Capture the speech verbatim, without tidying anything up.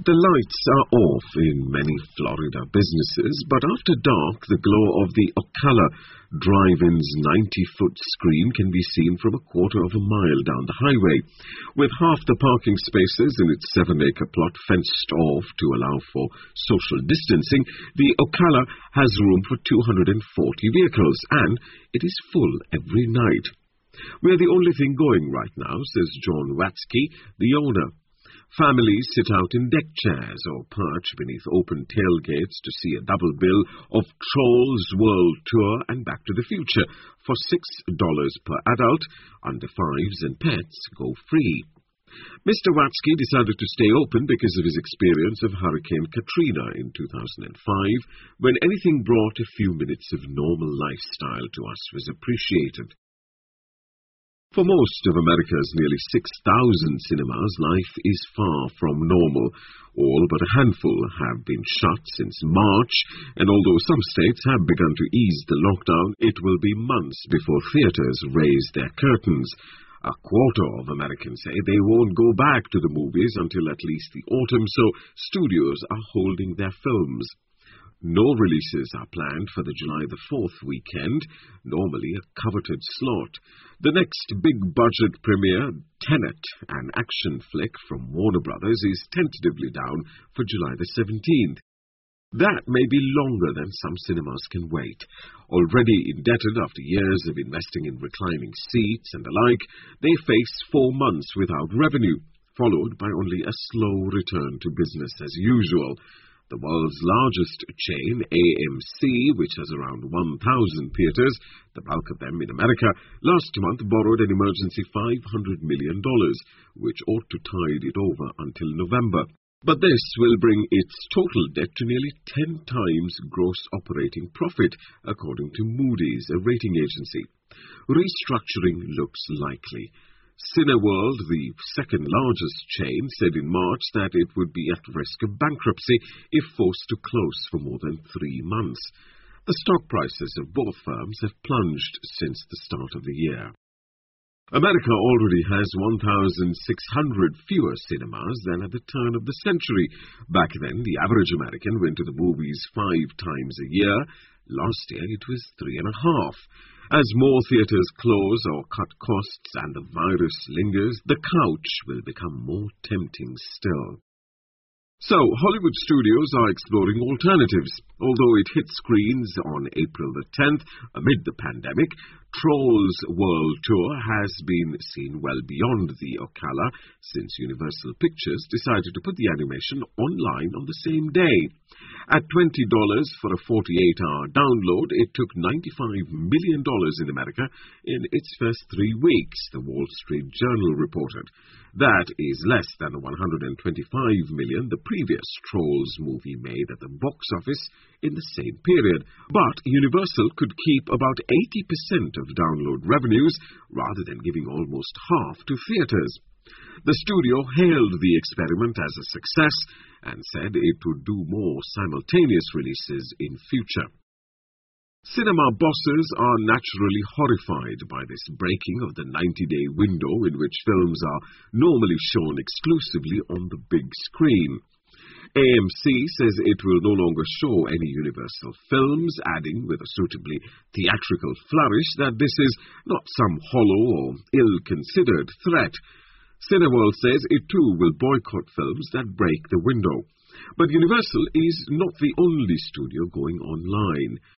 The lights are off in many Florida businesses, but after dark, the glow of the Ocala Drive-In's ninety-foot screen can be seen from a quarter of a mile down the highway. With half the parking spaces in its seven-acre plot fenced off to allow for social distancing, the Ocala has room for two hundred forty vehicles, and it is full every night. "We're the only thing going right now," says John Watzke, the owner. Families sit out in deck chairs or perch beneath open tailgates to see a double bill of Trolls World Tour and Back to the Future for six dollars per adult. Under fives and pets go free. Mister Watzke decided to stay open because of his experience of Hurricane Katrina in two thousand five, when anything brought a few minutes of normal lifestyle to us was appreciated. For most of America's nearly six thousand cinemas, life is far from normal. All but a handful have been shut since March, and although some states have begun to ease the lockdown, it will be months before theaters raise their curtains. A quarter of Americans say they won't go back to the movies until at least the autumn, so studios are holding their films. No releases are planned for the July the fourth weekend, normally a coveted slot. The next big-budget premiere, Tenet, an action flick from Warner Brothers, is tentatively down for July the seventeenth. That may be longer than some cinemas can wait. Already indebted after years of investing in reclining seats and the like, they face four months without revenue, followed by only a slow return to business as usual. The world's largest chain, A M C, which has around one thousand theaters, the bulk of them in America, last month borrowed an emergency five hundred million dollars, which ought to tide it over until November. But this will bring its total debt to nearly ten times gross operating profit, according to Moody's, a rating agency. Restructuring looks likely. Cineworld, the second-largest chain, said in March that it would be at risk of bankruptcy if forced to close for more than three months. The stock prices of both firms have plunged since the start of the year. America already has one thousand six hundred fewer cinemas than at the turn of the century. Back then, the average American went to the movies five times a year. Last year, it was three and a half. As more theaters close or cut costs and the virus lingers, the couch will become more tempting still. So, Hollywood studios are exploring alternatives. Although it hit screens on April the tenth, amid the pandemic, Trolls World Tour has been seen well beyond the Ocala since Universal Pictures decided to put the animation online on the same day. At twenty dollars for a forty-eight hour download, it took ninety-five million dollars in America in its first three weeks, the Wall Street Journal reported. That is less than the one hundred twenty-five million dollars the previous Trolls movie made at the box office in the same period. But Universal could keep about eighty percent of download revenues rather than giving almost half to theaters. The studio hailed the experiment as a success and said it would do more simultaneous releases in future. Cinema bosses are naturally horrified by this breaking of the ninety-day window in which films are normally shown exclusively on the big screen. A M C says it will no longer show any Universal films, adding with a suitably theatrical flourish that this is not some hollow or ill-considered threat. Cineworld says it too will boycott films that break the window. But Universal is not the only studio going online.